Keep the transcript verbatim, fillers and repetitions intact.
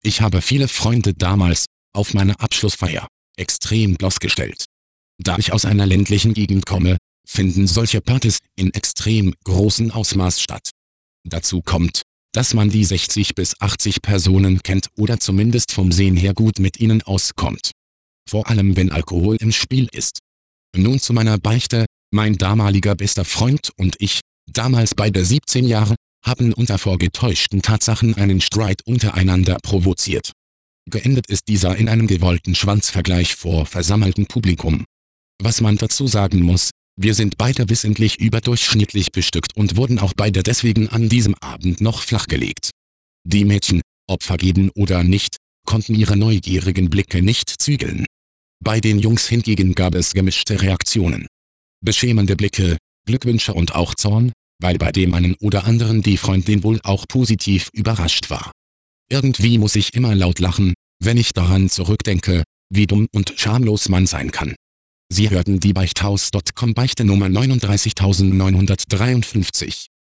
Ich habe viele Freunde damals, auf meine Abschlussfeier, extrem bloßgestellt. Da ich aus einer ländlichen Gegend komme, finden solche Partys in extrem großem Ausmaß statt. Dazu kommt, dass man die sechzig bis achtzig Personen kennt oder zumindest vom Sehen her gut mit ihnen auskommt. Vor allem wenn Alkohol im Spiel ist. Nun zu meiner Beichte: Mein damaliger bester Freund und ich, damals beide siebzehn Jahre, haben unter vorgetäuschten Tatsachen einen Streit untereinander provoziert. Geendet ist dieser in einem gewollten Schwanzvergleich vor versammeltem Publikum. Was man dazu sagen muss: Wir sind beide wissentlich überdurchschnittlich bestückt und wurden auch beide deswegen an diesem Abend noch flachgelegt. Die Mädchen, ob vergeben oder nicht, konnten ihre neugierigen Blicke nicht zügeln. Bei den Jungs hingegen gab es gemischte Reaktionen. Beschämende Blicke, Glückwünsche und auch Zorn, weil bei dem einen oder anderen die Freundin wohl auch positiv überrascht war. Irgendwie muss ich immer laut lachen, wenn ich daran zurückdenke, wie dumm und schamlos man sein kann. Sie hörten die Beichthaus Punkt com Beichte Nummer neununddreißigtausendneunhundertdreiundfünfzig.